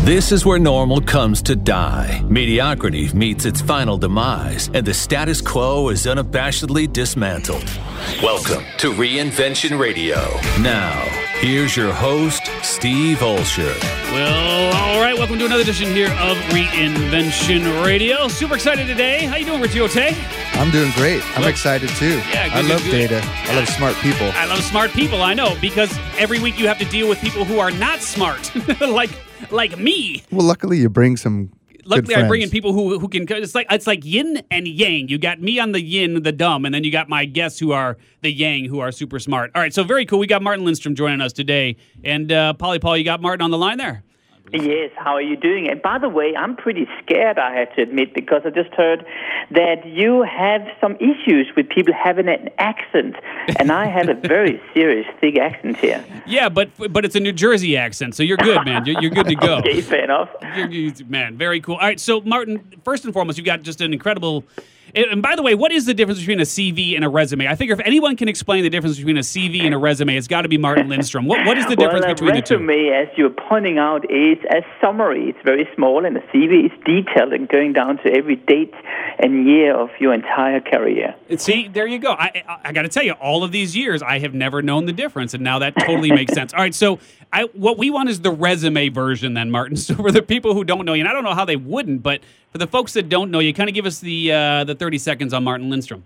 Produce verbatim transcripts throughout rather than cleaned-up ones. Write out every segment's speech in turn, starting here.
This is where normal comes to die. Mediocrity meets its final demise, and the status quo is unabashedly dismantled. Welcome to Reinvention Radio. Now, here's your host, Steve Olsher. Well, all right, welcome to another edition here of Reinvention Radio. Super excited today. How you doing, Richie Ote? I'm doing great. I'm Look, excited too. Yeah, good, I love good, good. data. I love smart people. I love smart people, I know, because every week you have to deal with people who are not smart, like like me. Well, luckily you bring some Luckily, I bring in people who who can. It's like it's like yin and yang. You got me on the yin, the dumb, and then you got my guests who are the yang, who are super smart. All right, so very cool. We got Martin Lindstrom joining us today, and uh, Polly Paul, you got Martin on the line there. Yes, how are you doing? And by the way, I'm pretty scared, I have to admit, because I just heard that you have some issues with people having an accent, and I have a very serious, thick accent here. Yeah, but but it's a New Jersey accent, so you're good, man. You're, you're good to go. Okay, fair enough. You're, you're, man, very cool. All right, so Martin, first and foremost, you've got just an incredible... And by the way, what is the difference between a C V and a resume? I figure if anyone can explain the difference between a C V and a resume, it's got to be Martin Lindstrom. What What is the difference well, between the two? A resume, as you're pointing out, is a summary. It's very small, and a C V is detailed and going down to every date and year of your entire career. See, there you go. I I, I got to tell you, all of these years, I have never known the difference, and now that totally makes sense. All right, so I, what we want is the resume version then, Martin. So for the people who don't know you, and I don't know how they wouldn't, but for the folks that don't know you, kind of give us the uh, the thirty seconds on Martin Lindstrom.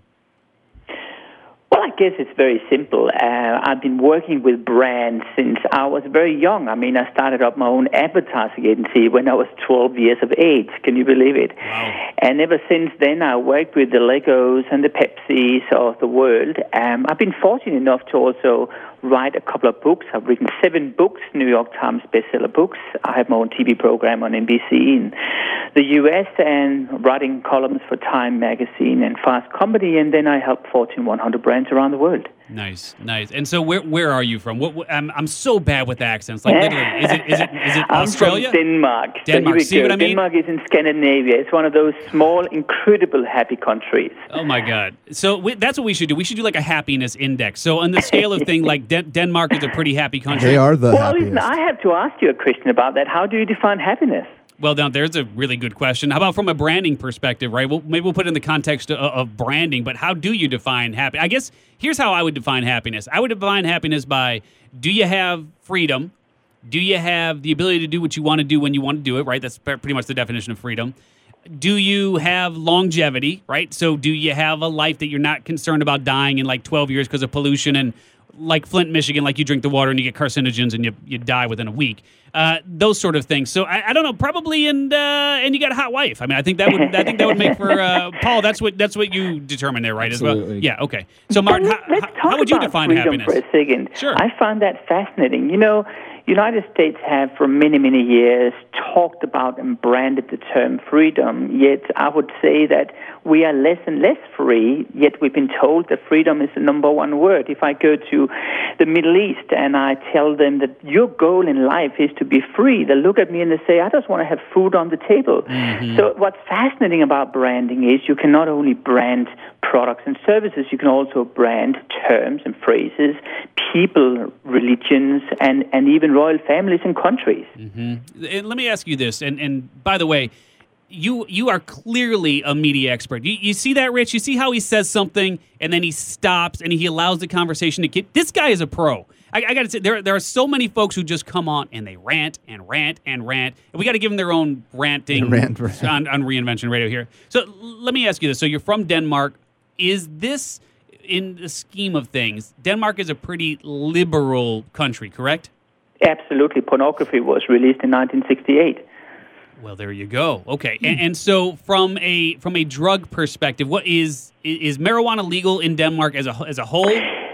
Well, I guess it's very simple. Uh, I've been working with brands since I was very young. I mean, I started up my own advertising agency when I was twelve years of age. Can you believe it? Wow. And ever since then, I worked with the Legos and the Pepsis of the world. Um, I've been fortunate enough to also write a couple of books. I've written seven books, New York Times bestseller books. I have my own T V program on N B C in the U S and writing columns for Time Magazine and Fast Company, and then I help Fortune one hundred brands around the world. Nice, nice. And so, where where are you from? What, what I'm I'm so bad with accents. Like literally, is it is it is it Australia? I'm from Denmark. Denmark. So See what I mean? Denmark is in Scandinavia. It's one of those small, incredible, happy countries. Oh my God! So we, that's what we should do. We should do like a happiness index. So on the scale of thing, like Den- Denmark is a pretty happy country. They are the well, happiest. Listen, I have to ask you a question about that. How do you define happiness? Well, now there's a really good question. How about from a branding perspective, right? Well, maybe we'll put it in the context of, of branding, but how do you define happiness? I guess here's how I would define happiness. I would define happiness by, do you have freedom? Do you have the ability to do what you want to do when you want to do it, right? That's pretty much the definition of freedom. Do you have longevity, right? So do you have a life that you're not concerned about dying in like twelve years because of pollution, and like Flint, Michigan, like you drink the water and you get carcinogens and you you die within a week. Uh, those sort of things. So I, I don't know, probably, and uh, and you got a hot wife. I mean, I think that would I think that would make for uh, Paul. That's what that's what you determine there, right? Absolutely. As well. Yeah. Okay. So Martin, how, Let's how, how would you about define freedom happiness? For a second. Sure. I find that fascinating. You know, United States have for many, many years talked about and branded the term freedom, yet I would say that we are less and less free, yet we've been told that freedom is the number one word. If I go to the Middle East and I tell them that your goal in life is to be free, they look at me and they say, I just want to have food on the table. Mm-hmm. So what's fascinating about branding is you can not only brand products and services, you can also brand terms and phrases, people, religions, and, and even royal families and countries. Mm-hmm. And let me ask you this, and, and by the way, you you are clearly a media expert. You, you see that, Rich? You see how he says something, and then he stops, and he allows the conversation to get... This guy is a pro. I, I got to say, there, there are so many folks who just come on, and they rant and rant and rant, and we got to give them their own ranting rant, rant. On, on Reinvention Radio here. So l- let me ask you this. So you're from Denmark. Is this, in the scheme of things, Denmark is a pretty liberal country, correct? Absolutely. Pornography was released in nineteen sixty-eight. Well, there you go. Okay, and, and so from a from a drug perspective, what is is marijuana legal in Denmark as a as a whole?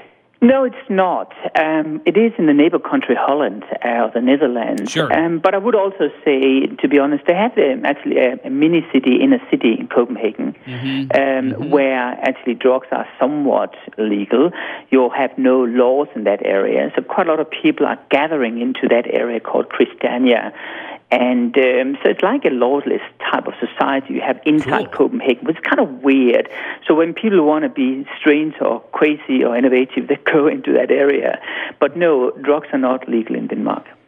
No, it's not. Um, it is in the neighbor country Holland, uh, the Netherlands. Sure. Um, but I would also say, to be honest, they have um, actually a, a mini city in a city in Copenhagen, mm-hmm. Um, mm-hmm. where actually drugs are somewhat legal. You have no laws in that area, so quite a lot of people are gathering into that area called Christiania. And um, so it's like a lawless type of society you have inside Cool. Copenhagen, which is kind of weird. So when people want to be strange or crazy or innovative, they go into that area. But no, drugs are not legal in Denmark.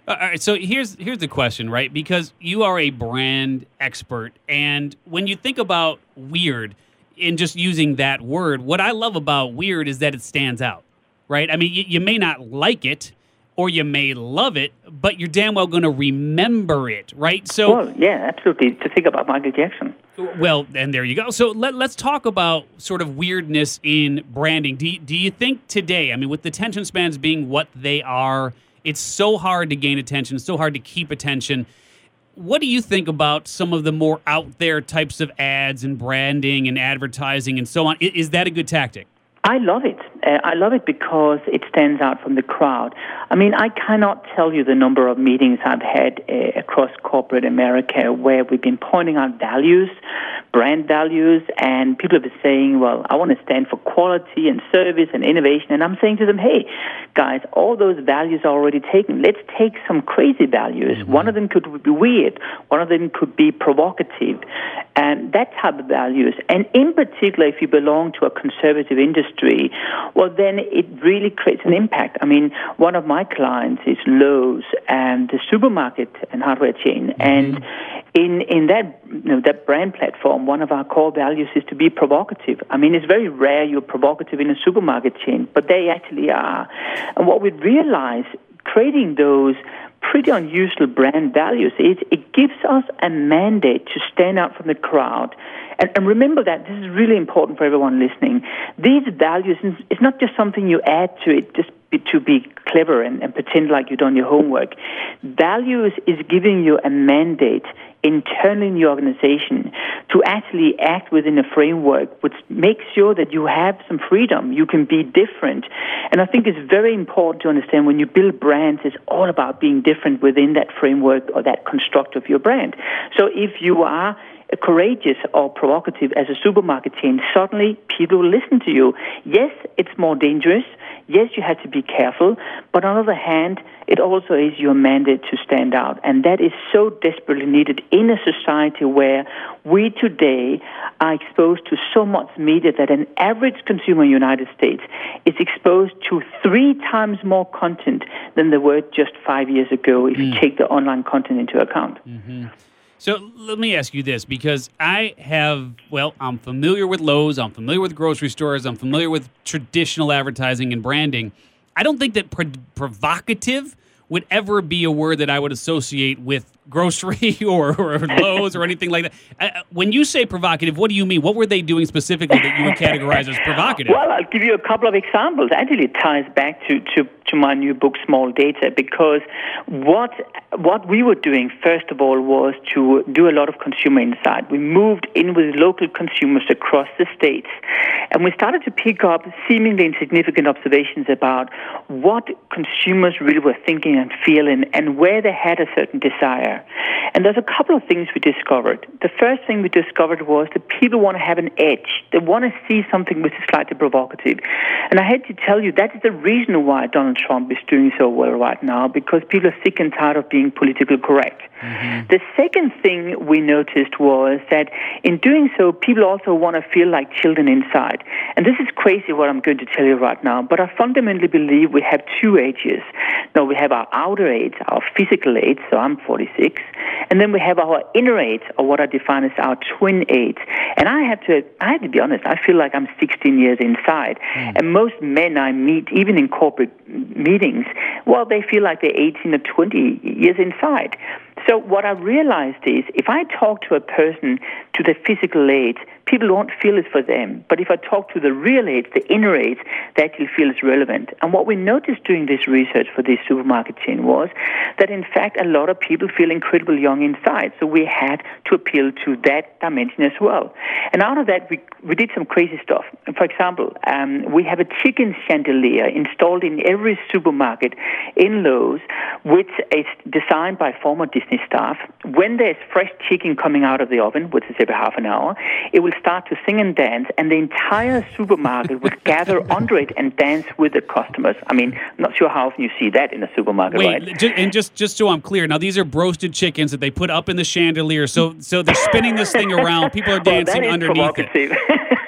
All right, so here's here's the question, right? Because you are a brand expert, and when you think about weird, in just using that word, what I love about weird is that it stands out, right? I mean, you, you may not like it, or you may love it, but you're damn well going to remember it, right? So, well, yeah, absolutely. To think about Michael Jackson. Well, and there you go. So let, let's talk about sort of weirdness in branding. Do you, do you think today, I mean, with the attention spans being what they are, it's so hard to gain attention, so hard to keep attention. What do you think about some of the more out there types of ads and branding and advertising and so on? Is, is that a good tactic? I love it. Uh, I love it because it stands out from the crowd. I mean, I cannot tell you the number of meetings I've had uh, across corporate America where we've been pointing out values, brand values, and people have been saying, well, I want to stand for quality and service and innovation. And I'm saying to them, hey, guys, all those values are already taken. Let's take some crazy values. Mm-hmm. One of them could be weird. One of them could be provocative. And that type of values. And in particular, if you belong to a conservative industry, well, then it really creates an impact. I mean, one of my clients is Lowe's, and the supermarket and hardware chain. Mm-hmm. And in in that you know, that brand platform, one of our core values is to be provocative. I mean, it's very rare you're provocative in a supermarket chain, but they actually are. And what we realize, creating those pretty unusual brand values is it gives us a mandate to stand out from the crowd. And, and remember that this is really important for everyone listening. These values, it's not just something you add to it just be, to be clever and, and pretend like you've done your homework. Values is giving you a mandate internally in your organization to actually act within a framework which makes sure that you have some freedom. You can be different. And I think it's very important to understand when you build brands, it's all about being different within that framework or that construct of your brand. So if you are courageous or provocative as a supermarket chain, suddenly people will listen to you. Yes, it's more dangerous. Yes, you have to be careful. But on the other hand, it also is your mandate to stand out. And that is so desperately needed in a society where we today are exposed to so much media that an average consumer in the United States is exposed to three times more content than they were just five years ago if mm. you take the online content into account. Mm-hmm. So let me ask you this, because I have, well, I'm familiar with Lowe's, I'm familiar with grocery stores, I'm familiar with traditional advertising and branding. I don't think that pro- provocative would ever be a word that I would associate with grocery or, or Lowe's or anything like that. Uh, when you say provocative, what do you mean? What were they doing specifically that you would categorize as provocative? Well, I'll give you a couple of examples. Actually, it ties back to, to, to my new book, Small Data, because what what we were doing, first of all, was to do a lot of consumer insight. We moved in with local consumers across the states, and we started to pick up seemingly insignificant observations about what consumers really were thinking and feeling and where they had a certain desire. And there's a couple of things we discovered. The first thing we discovered was that people want to have an edge. They want to see something which is slightly provocative. And I had to tell you, that is the reason why Donald Trump is doing so well right now, because people are sick and tired of being politically correct. Mm-hmm. The second thing we noticed was that in doing so, people also want to feel like children inside. And this is crazy what I'm going to tell you right now, but I fundamentally believe we have two ages. Now, we have our outer age, our physical age, so I'm forty-six, and then we have our inner age, or what I define as our twin age. And I have to, I have to be honest, I feel like I'm sixteen years inside. Mm. And most men I meet, even in corporate meetings, well, they feel like they're eighteen or twenty years inside. So what I realized is if I talk to a person to the physical age, people won't feel it's for them. But if I talk to the real age, the inner age, they actually feel it's relevant. And what we noticed doing this research for this supermarket chain was that, in fact, a lot of people feel incredibly young inside. So we had to appeal to that dimension as well. And out of that, we, we did some crazy stuff. For example, um, we have a chicken chandelier installed in every supermarket in Lowe's, which is designed by former Disney staff. When there's fresh chicken coming out of the oven, which is every half an hour, it will start to sing and dance, and the entire supermarket would gather under it and dance with the customers. I mean, I'm not sure how often you see that in a supermarket, Wait, right? Just, and just, just so I'm clear, now these are broasted chickens that they put up in the chandelier, so so they're spinning this thing around. People are dancing well, that is underneath provocative. it.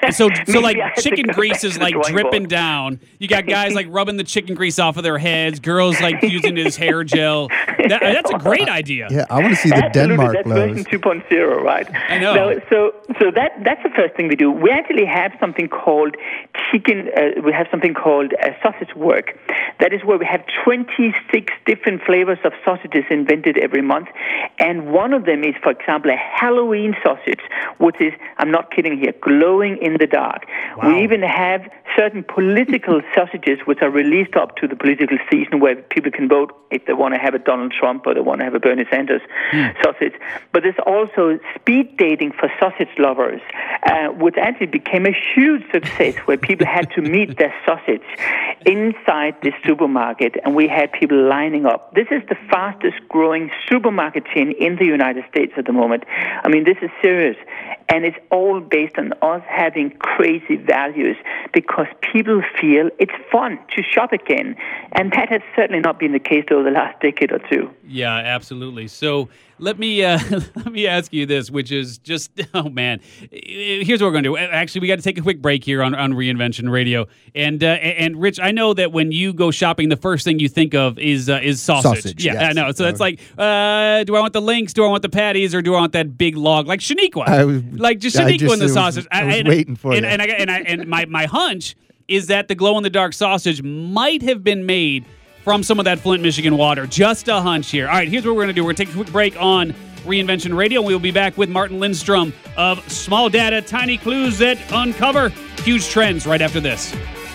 So, so Maybe like I have to chicken go grease back is to the like drawing dripping board. down. You got guys like rubbing the chicken grease off of their heads. Girls like using his hair gel. That, that's a great idea. Yeah, I want to see the Absolutely, Denmark that's lows. version two point oh, right? I know. No, so, so that that's the first thing we do. We actually have something called chicken. Uh, we have something called uh, sausage work. That is where we have twenty-six different flavors of sausages invented every month, and one of them is, for example, a Halloween sausage, which is, I'm not kidding here, glowing in the dark. Wow. We even have certain political sausages which are released up to the political season where people can vote if they want to have a Donald Trump or they want to have a Bernie Sanders mm. sausage. But there's also speed dating for sausage lovers, uh, which actually became a huge success where people had to meet their sausage inside the supermarket, and we had people lining up. This is the fastest growing supermarket chain in the United States at the moment. I mean, this is serious. And it's all based on us having crazy values because people feel it's fun to shop again. And that has certainly not been the case over the last decade or two. Yeah, absolutely. So let me uh, let me ask you this, which is just, oh, man. Here's what we're going to do. Actually, we got to take a quick break here on, on Reinvention Radio. And, uh, and Rich, I know that when you go shopping, the first thing you think of is uh, is sausage. Sausage, yeah, yes. I know. So it's like, uh, do I want the links? Do I want the patties? Or do I want that big log? Like Shaniqua. I was- like just I Shaniqua just and the was- sausage. I was and, waiting for and, you. And, I, and, I, and my, my hunch is that the glow-in-the-dark sausage might have been made from some of that Flint, Michigan water. Just a hunch here. All right, here's what we're going to do. We're going to take a quick break on Reinvention Radio, and we will be back with Martin Lindstrom of Small Data, Tiny Clues That Uncover Huge Trends right after this.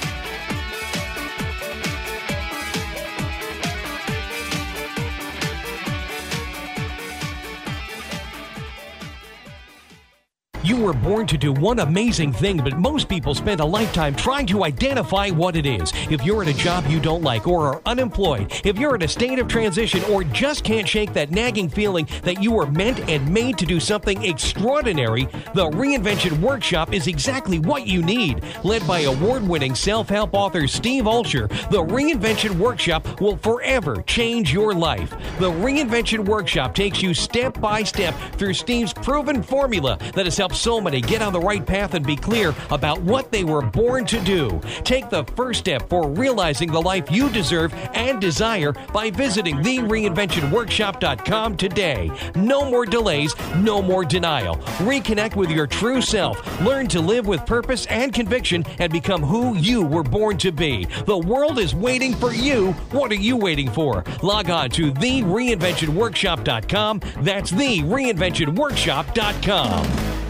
You were born to do one amazing thing, but most people spend a lifetime trying to identify what it is. If you're at a job you don't like or are unemployed, if you're in a state of transition or just can't shake that nagging feeling that you were meant and made to do something extraordinary, the Reinvention Workshop is exactly what you need. Led by award-winning self-help author Steve Olsher, the Reinvention Workshop will forever change your life. The Reinvention Workshop takes you step by step through Steve's proven formula that has helped so many get on the right path and be clear about what they were born to do. Take the first step for realizing the life you deserve and desire by visiting the reinvention workshop dot com today. No more delays, no more denial. Reconnect with your true self. Learn to live with purpose and conviction and become who you were born to be. The world is waiting for you. What are you waiting for? Log on to the reinvention workshop dot com. That's the reinvention workshop dot com.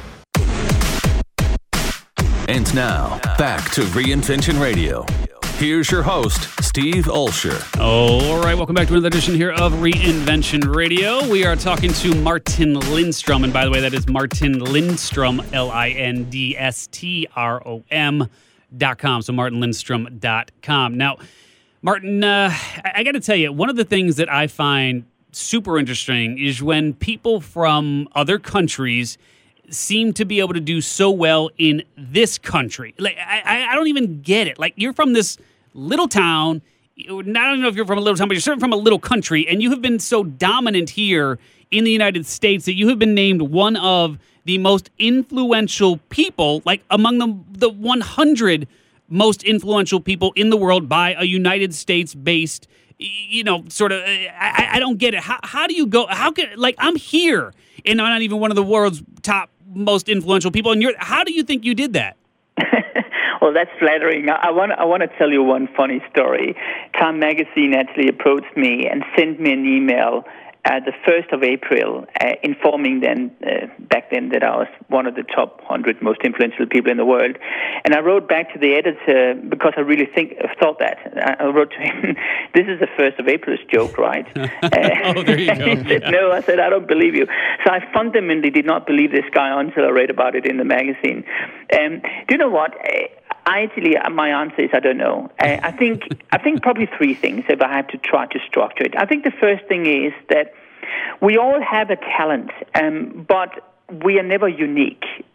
And now, back to Reinvention Radio. Here's your host, Steve Olsher. All right, welcome back to another edition here of Reinvention Radio. We are talking to Martin Lindstrom, and by the way, that is Martin Lindstrom, L I N D S T R O M dot com, so martin lindstrom dot com. Now, Martin, uh, I, I got to tell you, one of the things that I find super interesting is when people from other countries seem to be able to do so well in this country. Like I, I don't even get it. Like you're from this little town. I don't know if you're from a little town, but you're certainly from a little country, and you have been so dominant here in the United States that you have been named one of the most influential people, like among the the one hundred most influential people in the world by a United States-based, you know, sort of. I, I don't get it. How how do you go? How can like I'm here and I'm not even one of the world's top most influential people, and you're, how do you think you did that? Well, that's flattering. I want I want to tell you one funny story. Time Magazine actually approached me and sent me an email at the first of April, uh, informing them uh, back then that I was one of the top one hundred most influential people in the world. And I wrote back to the editor because I really think thought that. I wrote to him, "This is the first of April's joke, right?" uh, oh, there you go. He said, yeah. "No." I said, "I don't believe you." So I fundamentally did not believe this guy until I read about it in the magazine. Um, do you know what? I actually, my answer is I don't know. I, I think I think probably three things if I have to try to structure it. I think the first thing is that we all have a talent, um, but we are never unique.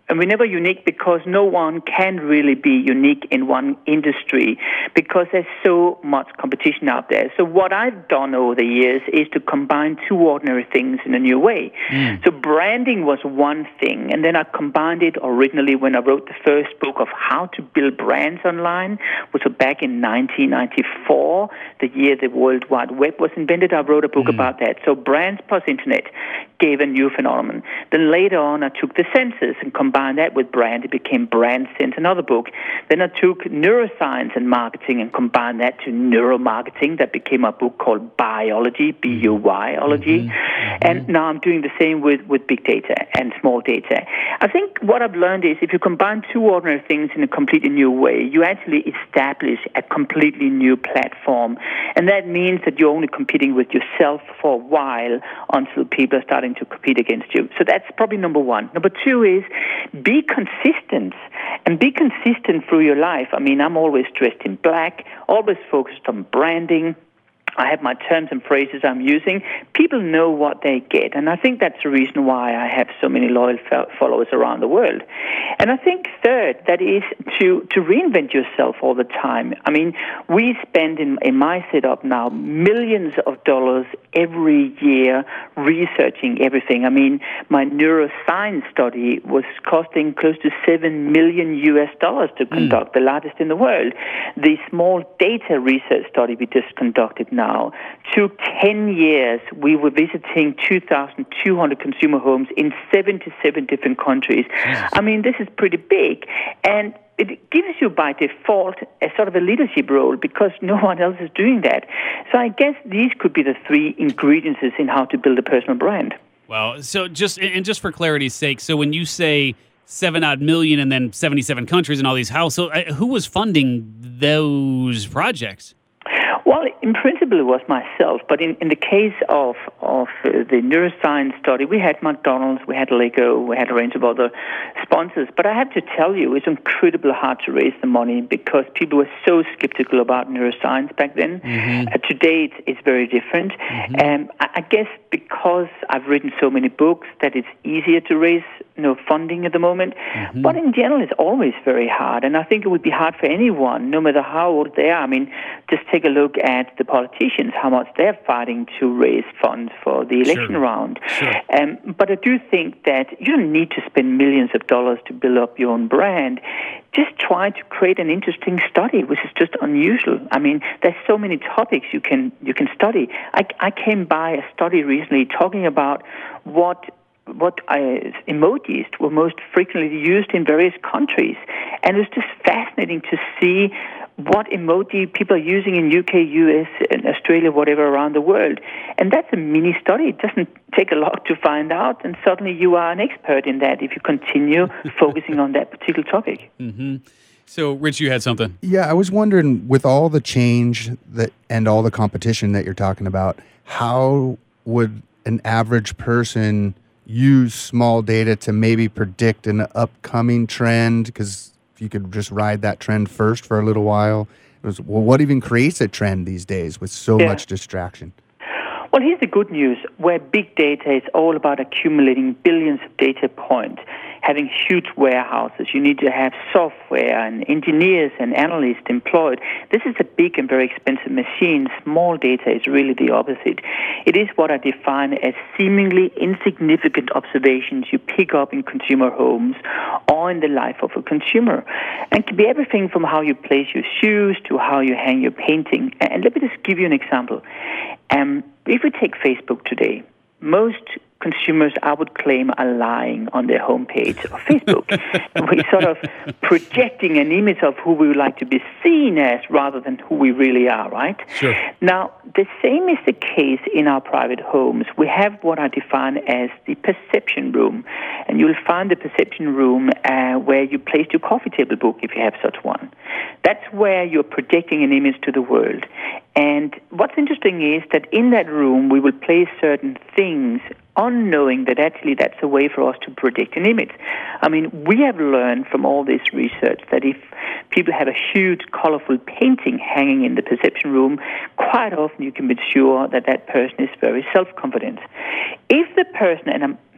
And we're never unique because no one can really be unique in one industry because there's so much competition out there. So what I've done over the years is to combine two ordinary things in a new way. Mm. So branding was one thing, and then I combined it originally when I wrote the first book of how to build brands online, which was back in nineteen ninety-four, the year the World Wide Web was invented. I wrote a book mm. about that. So brands plus internet gave a new phenomenon. Then later on, I took the senses and combined that with brand. It became Brand Sense, another book. Then I took neuroscience and marketing and combined that to neuromarketing. That became a book called Biology, B U Y-ology. Mm-hmm. Mm-hmm. And now I'm doing the same with, with big data and small data. I think what I've learned is if you combine two ordinary things in a completely new way, you actually establish a completely new platform. And that means that you're only competing with yourself for a while until people are starting to compete against you. So that's probably number one. Number two is be consistent, and be consistent through your life. I mean, I'm always dressed in black, always focused on branding. I have my terms and phrases I'm using. People know what they get, and I think that's the reason why I have so many loyal followers around the world. And I think third, that is to, to reinvent yourself all the time. I mean, we spend in, in my setup now millions of dollars every year researching everything. I mean, my neuroscience study was costing close to seven million U S dollars to conduct, mm. the largest in the world. The small data research study we just conducted now took ten years. We were visiting two thousand two hundred consumer homes in seventy-seven different countries. Yes. I mean, this is pretty big. And it gives you by default a sort of a leadership role because no one else is doing that. So I guess these could be the three ingredients in how to build a personal brand. Well, so just, and just for clarity's sake, so when you say seven odd million and then seventy-seven countries and all these households, who was funding those projects? Well, in principle, it was myself. But in, in the case of of uh, the neuroscience study, we had McDonald's, we had Lego, we had a range of other sponsors. But I have to tell you, it's incredibly hard to raise the money because people were so skeptical about neuroscience back then. Mm-hmm. Uh, today, it's, it's very different. Mm-hmm. Um, I, I guess because I've written so many books that it's easier to raise you know, funding at the moment. Mm-hmm. But in general, it's always very hard. And I think it would be hard for anyone, no matter how old they are. I mean, just take a look at the politicians, how much they're fighting to raise funds for the election sure. round. Sure. Um, but I do think that you don't need to spend millions of dollars to build up your own brand. Just try to create an interesting study, which is just unusual. I mean, there's so many topics you can you can study. I, I came by a study recently talking about what what uh, emojis were most frequently used in various countries. And it was just fascinating to see what emoji people are using in U K, U S, and Australia, whatever, around the world. And that's a mini study. It doesn't take a lot to find out, and suddenly you are an expert in that if you continue focusing on that particular topic. Mm-hmm. So, Rich, you had something. Yeah, I was wondering, with all the change that and all the competition that you're talking about, how would an average person use small data to maybe predict an upcoming trend? Because if you could just ride that trend first for a little while, it was, well, what even creates a trend these days with so yeah. much distraction? Well, here's the good news. Where big data is all about accumulating billions of data points, having huge warehouses. You need to have software and engineers and analysts employed. This is a big and very expensive machine. Small data is really the opposite. It is what I define as seemingly insignificant observations you pick up in consumer homes or in the life of a consumer. And it can be everything from how you place your shoes to how you hang your painting. And let me just give you an example. Um, if we take Facebook today, most consumers, I would claim, are lying on their homepage of Facebook. We're sort of projecting an image of who we would like to be seen as rather than who we really are, right? Sure. Now, the same is the case in our private homes. We have what I define as the perception room. And you'll find the perception room uh, where you place your coffee table book, if you have such one. That's where you're projecting an image to the world. And what's interesting is that in that room, we will place certain things unknowing that actually that's a way for us to predict an image. I mean, we have learned from all this research that if people have a huge, colorful painting hanging in the perception room, quite often you can be sure that that person is very self-confident. If the person, and I'm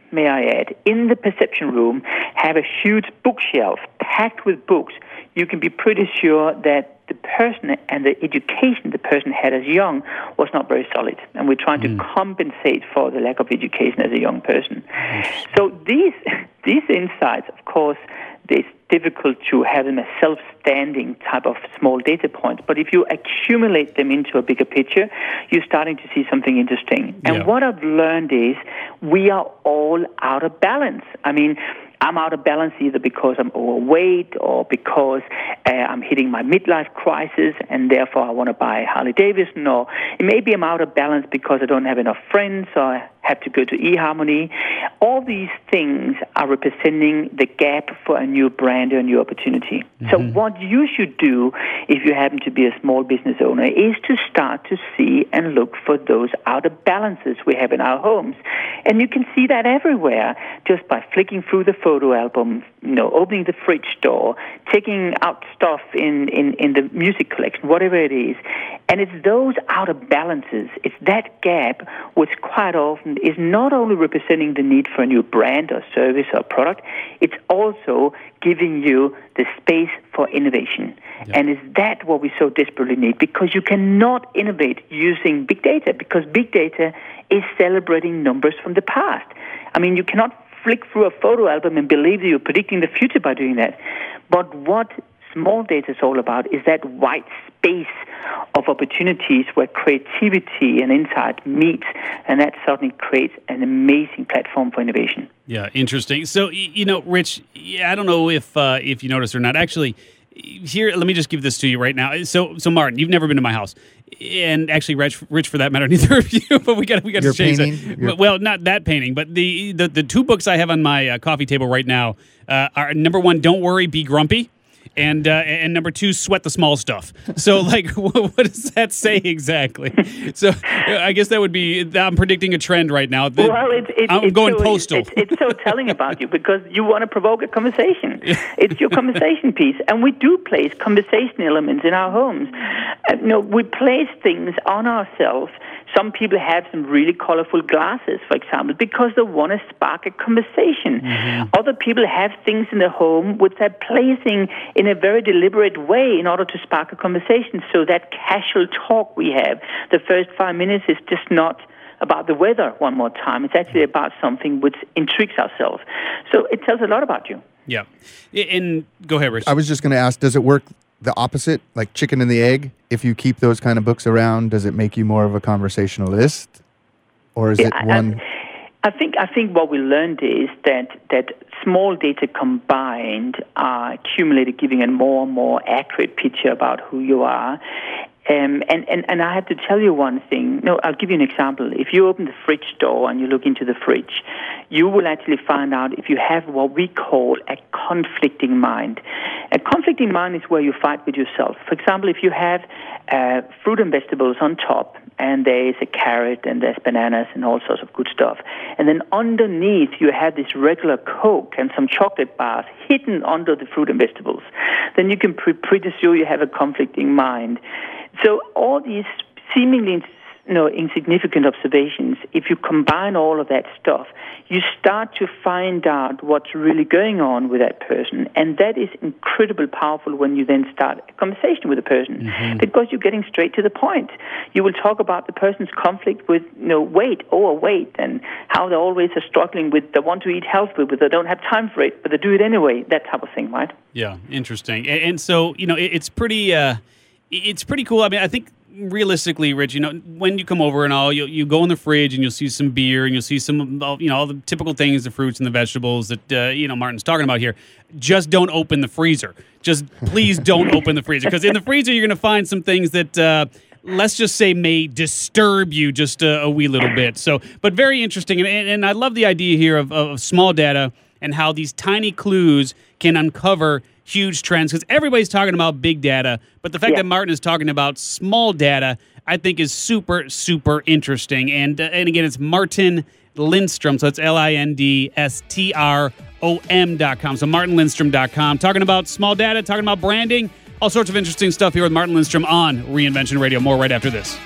may I add, in the perception room have a huge bookshelf packed with books, you can be pretty sure that the person and the education the person had as young was not very solid. And we're trying mm. to compensate for the lack of education as a young person. So these these insights, of course, it's difficult to have them as self-standing type of small data points. But if you accumulate them into a bigger picture, you're starting to see something interesting. And yeah. what I've learned is we are all out of balance. I mean, I'm out of balance either because I'm overweight or because uh, I'm hitting my midlife crisis and therefore I want to buy Harley Davidson, or maybe I'm out of balance because I don't have enough friends or I have to go to eHarmony. All these things are representing the gap for a new brand or a new opportunity. Mm-hmm. So what you should do if you happen to be a small business owner is to start to see and look for those out of balances we have in our homes. And you can see that everywhere just by flicking through the photo album, you know, opening the fridge door, taking out stuff in, in, in the music collection, whatever it is. And it's those out of balances, it's that gap which quite often is not only representing the need for a new brand or service or product, it's also giving you the space for innovation. Yeah. And is that what we so desperately need? Because you cannot innovate using big data, because big data is celebrating numbers from the past. I mean, you cannot flick through a photo album and believe that you're predicting the future by doing that. But what small data is all about is that white space of opportunities where creativity and insight meet, and that certainly creates an amazing platform for innovation. Yeah, interesting. So, you know, Rich, I don't know if uh, if you noticed or not. Actually, here, let me just give this to you right now. So, so Martin, you've never been to my house, and actually, Rich, Rich for that matter, neither of you. But we got we got to change that. Well, not that painting, but the the, the two books I have on my uh, coffee table right now uh, are number one, Don't Worry, Be Grumpy. And uh, and number two, Sweat the Small Stuff. So, like, what does that say exactly? So, I guess that would be, I'm predicting a trend right now. Well, it's, it's, I'm it's going so, postal. It's, it's so telling about you because you want to provoke a conversation. It's your conversation piece. And we do place conversation elements in our homes. Uh, you know, we place things on ourselves. Some people have some really colorful glasses, for example, because they want to spark a conversation. Mm-hmm. Other people have things in their home which they're placing in a very deliberate way in order to spark a conversation. So that casual talk we have, the first five minutes is just not about the weather one more time. It's actually about something which intrigues ourselves. So it tells a lot about you. Yeah. And go ahead, Rich. I was just going to ask, does it work the opposite, like chicken and the egg? If you keep those kind of books around, does it make you more of a conversationalist? Or is yeah, it one... I, I think I think what we learned is that, that small data combined are accumulated, giving a more and more accurate picture about who you are. Um, and, and, and I have to tell you one thing. No, I'll give you an example. If you open the fridge door and you look into the fridge, you will actually find out if you have what we call a conflicting mind. A conflicting mind is where you fight with yourself. For example, if you have uh, fruit and vegetables on top, and there is a carrot, and there's bananas, and all sorts of good stuff, and then underneath you have this regular Coke and some chocolate bars hidden under the fruit and vegetables, then you can pre- pretty sure you have a conflicting mind. So all these seemingly you know, insignificant observations, if you combine all of that stuff, you start to find out what's really going on with that person. And that is incredibly powerful when you then start a conversation with a person, mm-hmm. because you're getting straight to the point. You will talk about the person's conflict with you know, weight, overweight, and how they always are struggling with, they want to eat healthfully, but they don't have time for it, but they do it anyway, that type of thing, right? Yeah, interesting. And, and so, you know, it, it's pretty... Uh, It's pretty cool. I mean, I think realistically, Rich, you know, when you come over and all, you you go in the fridge and you'll see some beer and you'll see some, you know, all the typical things, the fruits and the vegetables that, uh, you know, Martin's talking about here. Just don't open the freezer. Just please don't open the freezer, because in the freezer you're going to find some things that, uh, let's just say, may disturb you just a, a wee little bit. So, but very interesting. And, and I love the idea here of, of small data and how these tiny clues can uncover huge trends, because everybody's talking about big data, but the fact yeah. that Martin is talking about small data, I think, is super, super interesting. And uh, and again, it's Martin Lindstrom, so it's L I N D S T R O M dot com. So martin lindstrom dot com. Talking about small data, talking about branding, all sorts of interesting stuff here with Martin Lindstrom on Reinvention Radio. More right after this.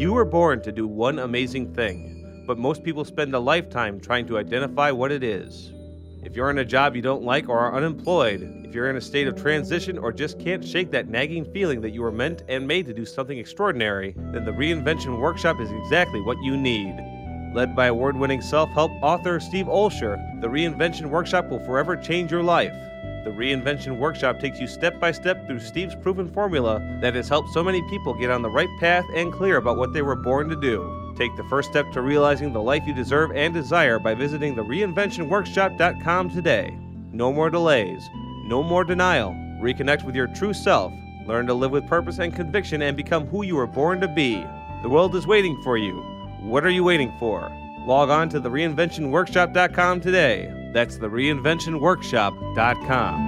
You were born to do one amazing thing, but most people spend a lifetime trying to identify what it is. If you're in a job you don't like or are unemployed, if you're in a state of transition or just can't shake that nagging feeling that you were meant and made to do something extraordinary, then the Reinvention Workshop is exactly what you need. Led by award-winning self-help author Steve Olsher, the Reinvention Workshop will forever change your life. The Reinvention Workshop takes you step by step through Steve's proven formula that has helped so many people get on the right path and clear about what they were born to do. Take the first step to realizing the life you deserve and desire by visiting the reinvention workshop dot com today. No more delays. No more denial. Reconnect with your true self. Learn to live with purpose and conviction and become who you were born to be. The world is waiting for you. What are you waiting for? Log on to the reinvention workshop dot com today. That's the reinvention workshop dot com.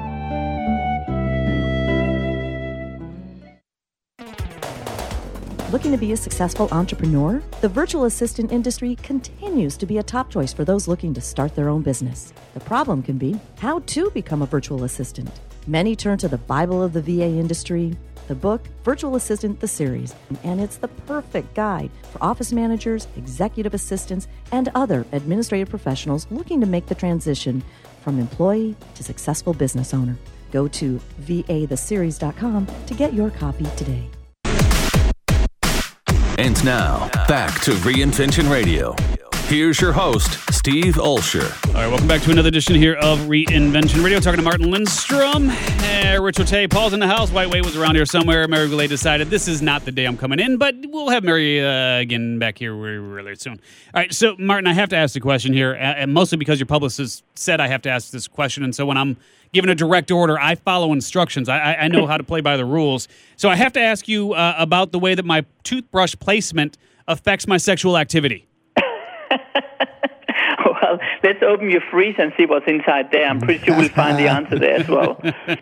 Looking to be a successful entrepreneur? The virtual assistant industry continues to be a top choice for those looking to start their own business. The problem can be how to become a virtual assistant. Many turn to the Bible of the V A industry, the book Virtual Assistant the Series, and it's the perfect guide for office managers, executive assistants, and other administrative professionals looking to make the transition from employee to successful business owner. Go to V A the series dot com to get your copy today. And now, back to Reinvention Radio. Here's your host, Steve Olsher. All right, welcome back to another edition here of Reinvention Radio. Talking to Martin Lindstrom, uh, Rich Ote, Paul's in the house. White Way was around here somewhere. Mary Goulet decided this is not the day I'm coming in, but we'll have Mary uh, again back here really, really soon. All right, so Martin, I have to ask the question here, and mostly because your publicist said I have to ask this question, and so when I'm given a direct order, I follow instructions. I, I know how to play by the rules. So I have to ask you uh, about the way that my toothbrush placement affects my sexual activity. Well, let's open your freezer and see what's inside there. I'm pretty sure we'll find the answer there as well.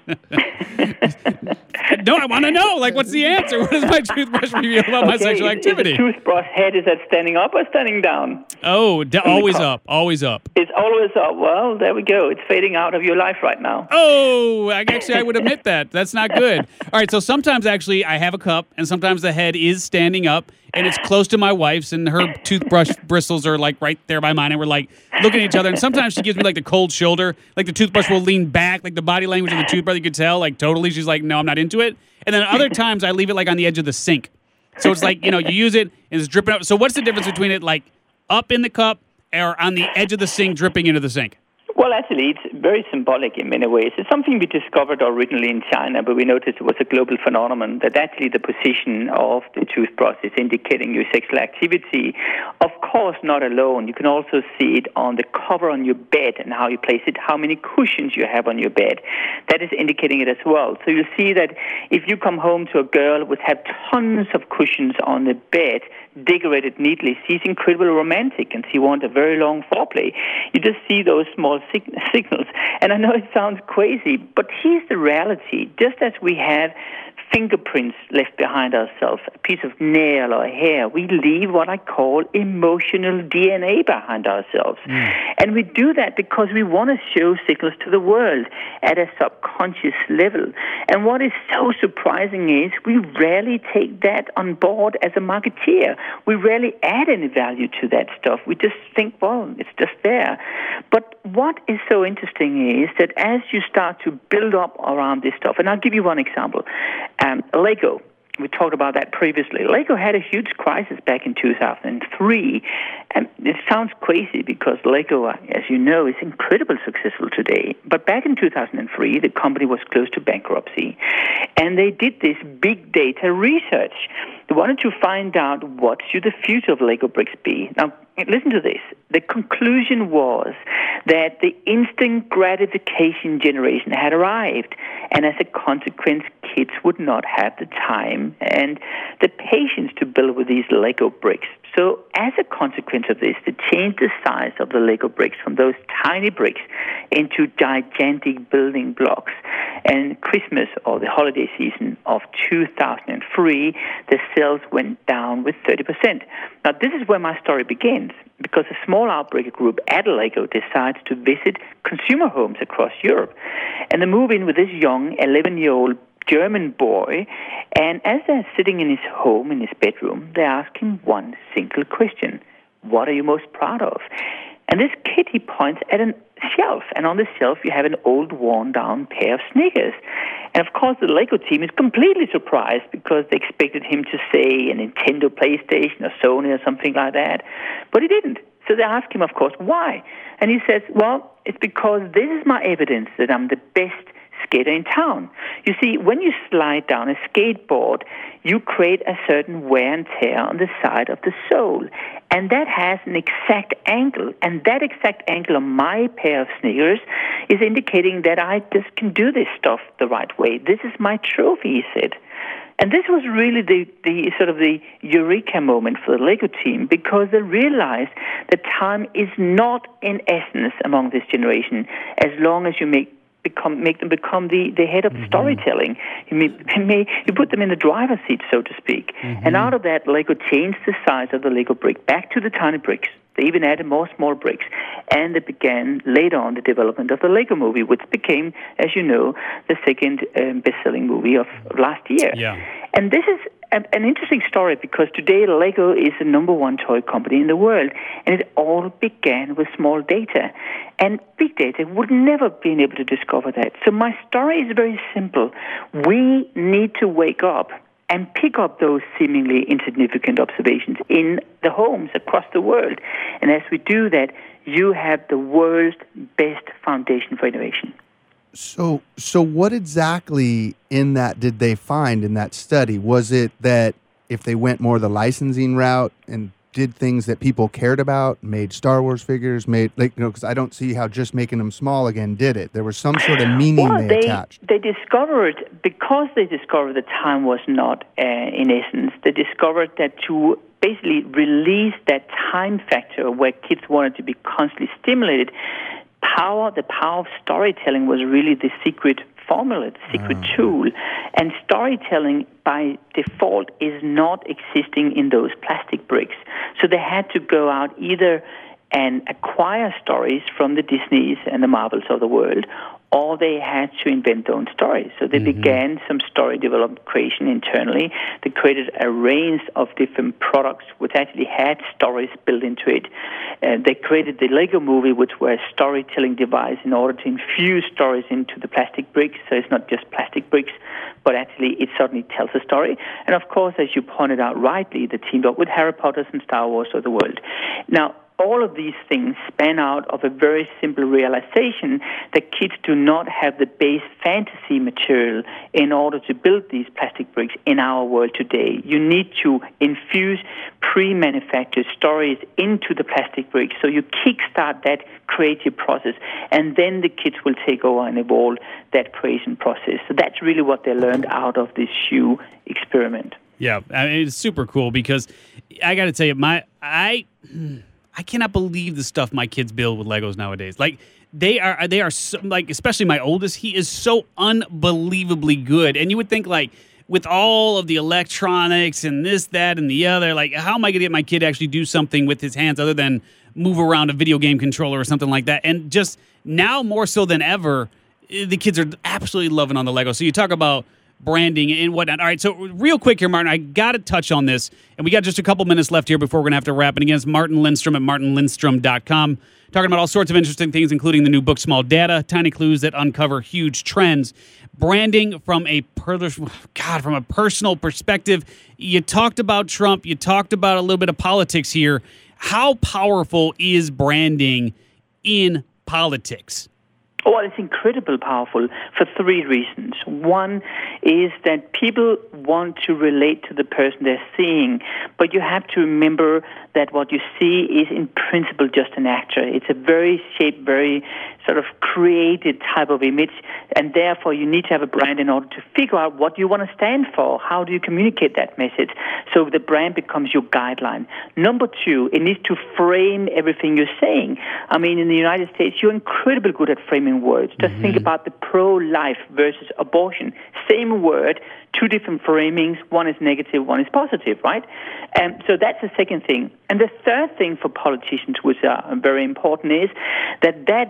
No, I want to know. Like, what's the answer? What does my toothbrush reveal about okay, my sexual activity? Is the toothbrush head, is that standing up or standing down? Oh, d- always up. Always up. It's always up. Well, there we go. It's fading out of your life right now. Oh, I, actually, I would admit that. That's not good. All right, so sometimes, actually, I have a cup, and sometimes the head is standing up, and it's close to my wife's, and her toothbrush bristles are, like, right there by mine, and we're, like, looking at each other, and sometimes she gives me, like, the cold shoulder. Like, the toothbrush will lean back, like, the body language of the toothbrush, you could tell, like, totally. She's like, no, I'm not into it. And then other times, I leave it, like, on the edge of the sink. So it's like, you know, you use it, and it's dripping up. So what's the difference between it, like, up in the cup or on the edge of the sink, dripping into the sink? Well, actually, it's very symbolic in many ways. It's something we discovered originally in China, but we noticed it was a global phenomenon, that actually the position of the toothbrush is indicating your sexual activity. Of course, not alone. You can also see it on the cover on your bed and how you place it, how many cushions you have on your bed. That is indicating it as well. So you see that if you come home to a girl who has tons of cushions on the bed, decorated neatly, she's incredibly romantic and she wants a very long foreplay. You just see those small sig- signals. And I know it sounds crazy, but here's the reality. Just as we have fingerprints left behind ourselves, a piece of nail or hair, we leave what I call emotional D N A behind ourselves. Mm. And we do that because we want to show signals to the world at a subconscious level. And what is so surprising is we rarely take that on board as a marketeer. We rarely add any value to that stuff. We just think, well, it's just there. But what is so interesting is that as you start to build up around this stuff, and I'll give you one example. Um, Lego, we talked about that previously. Lego had a huge crisis back in two thousand three. And it sounds crazy because Lego, as you know, is incredibly successful today. But back in two thousand three, the company was close to bankruptcy. And they did this big data research. They wanted to find out what should the future of Lego bricks be. Now, listen to this. The conclusion was that the instant gratification generation had arrived, and as a consequence, kids would not have the time and the patience to build with these Lego bricks. So as a consequence of this, they changed the size of the Lego bricks from those tiny bricks into gigantic building blocks. And Christmas, or the holiday season of two thousand three, the sales went down with thirty percent. Now, this is where my story begins, because a small outbreak group at Lego decides to visit consumer homes across Europe. And they move in with this young eleven-year-old German boy, and as they're sitting in his home, in his bedroom, they ask him one single question. What are you most proud of? And this kid, he points at a shelf, and on the shelf you have an old, worn-down pair of sneakers. And of course, the Lego team is completely surprised because they expected him to say a Nintendo, PlayStation, or Sony, or something like that. But he didn't. So they ask him, of course, why? And he says, well, it's because this is my evidence that I'm the best skater in town. You see, when you slide down a skateboard, you create a certain wear and tear on the side of the sole. And that has an exact angle. And that exact angle on my pair of sneakers is indicating that I just can do this stuff the right way. This is my trophy, he said. And this was really the, the sort of the eureka moment for the Lego team, because they realized that time is not in essence among this generation as long as you make become make them become the, the head of mm-hmm. storytelling. You, may, may, you put them in the driver's seat, so to speak. Mm-hmm. And out of that, Lego changed the size of the Lego brick back to the tiny bricks. They even added more small bricks. And they began later on the development of the Lego movie, which became, as you know, the second um, best-selling movie of, of last year. Yeah. And this is an interesting story because today Lego is the number one toy company in the world, and it all began with small data. And big data would never have been able to discover that. So my story is very simple. We need to wake up and pick up those seemingly insignificant observations in the homes across the world. And as we do that, you have the world's best foundation for innovation. So, so what exactly in that did they find in that study? Was it that if they went more the licensing route and did things that people cared about, made Star Wars figures, made, like, you know, because I don't see how just making them small again did it. There was some sort of meaning well, they, they attached. They discovered, because they discovered that time was not uh, in essence, they discovered that to basically release that time factor where kids wanted to be constantly stimulated, Power, the power of storytelling was really the secret formula, the secret uh. tool. And storytelling, by default, is not existing in those plastic bricks. So they had to go out either and acquire stories from the Disneys and the Marvels of the world, or they had to invent their own stories. So they mm-hmm. began some story development creation internally. They created a range of different products which actually had stories built into it. Uh, they created the Lego movie, which was a storytelling device in order to infuse stories into the plastic bricks. So it's not just plastic bricks, but actually it certainly tells a story. And of course, as you pointed out rightly, the teamed up with Harry Potter and Star Wars of the world. Now, all of these things span out of a very simple realization that kids do not have the base fantasy material in order to build these plastic bricks in our world today. You need to infuse pre-manufactured stories into the plastic bricks, so you kickstart that creative process, and then the kids will take over and evolve that creation process. So that's really what they learned out of this shoe experiment. Yeah, I mean, it's super cool because I got to tell you, my I. I cannot believe the stuff my kids build with Legos nowadays. Like they are, they are so, like, especially my oldest. He is so unbelievably good. And you would think, like, with all of the electronics and this, that, and the other, like, how am I going to get my kid to actually do something with his hands other than move around a video game controller or something like that? And just now more so than ever, the kids are absolutely loving on the Lego. So you talk about branding and whatnot. All right, so real quick here, Martin, I got to touch on this, and we got just a couple minutes left here before we're going to have to wrap. And again, it's Martin Lindstrom at martin lindstrom dot com, talking about all sorts of interesting things, including the new book, Small Data, Tiny Clues that Uncover Huge Trends. Branding from a, per- God, from a personal perspective. You talked about Trump. You talked about a little bit of politics here. How powerful is branding in politics? Oh, it's incredibly powerful for three reasons. One is that people want to relate to the person they're seeing, but you have to remember that what you see is in principle just an actor. It's a very shaped, very sort of created type of image, and therefore you need to have a brand in order to figure out what you want to stand for. How do you communicate that message? So the brand becomes your guideline. Number two, it needs to frame everything you're saying. I mean, in the United States, you're incredibly good at framing words. Just mm-hmm. think about the pro-life versus abortion. Same word, two different framings. One is negative, one is positive, right? And so that's the second thing. And the third thing for politicians, which are very important, is that that brand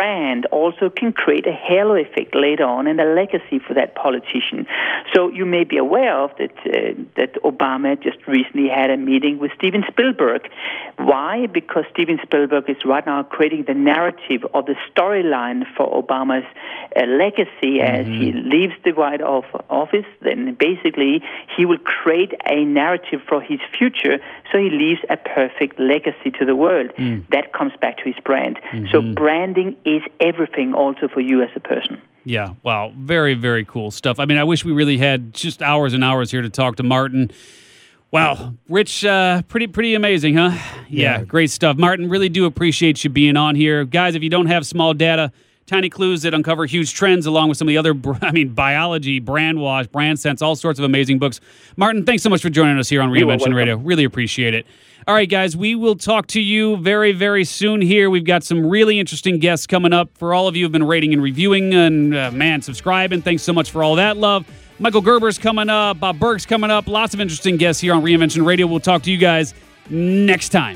brand also can create a halo effect later on and a legacy for that politician. So you may be aware of that uh, that Obama just recently had a meeting with Steven Spielberg. Why? Because Steven Spielberg is right now creating the narrative or the storyline for Obama's uh, legacy as mm-hmm. he leaves the White Office. Then basically he will create a narrative for his future, so he leaves a perfect legacy to the world. Mm. That comes back to his brand. Mm-hmm. So branding is everything also for you as a person. Yeah, wow. Very, very cool stuff. I mean, I wish we really had just hours and hours here to talk to Martin. Wow, Rich, uh, pretty pretty amazing, huh? Yeah, yeah, great stuff. Martin, really do appreciate you being on here. Guys, if you don't have small data, tiny clues that uncover huge trends along with some of the other, I mean, biology, brand wash, brand sense, all sorts of amazing books. Martin, thanks so much for joining us here on Reinvention Radio. Really appreciate it. All right, guys, we will talk to you very, very soon here. We've got some really interesting guests coming up. For all of you who've been rating and reviewing and, uh, man, subscribing, thanks so much for all that love. Michael Gerber's coming up. Bob Burke's coming up. Lots of interesting guests here on Reinvention Radio. We'll talk to you guys next time.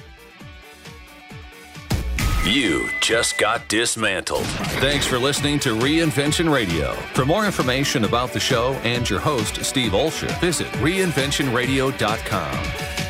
You just got dismantled. Thanks for listening to Reinvention Radio. For more information about the show and your host, Steve Olsher, visit reinvention radio dot com.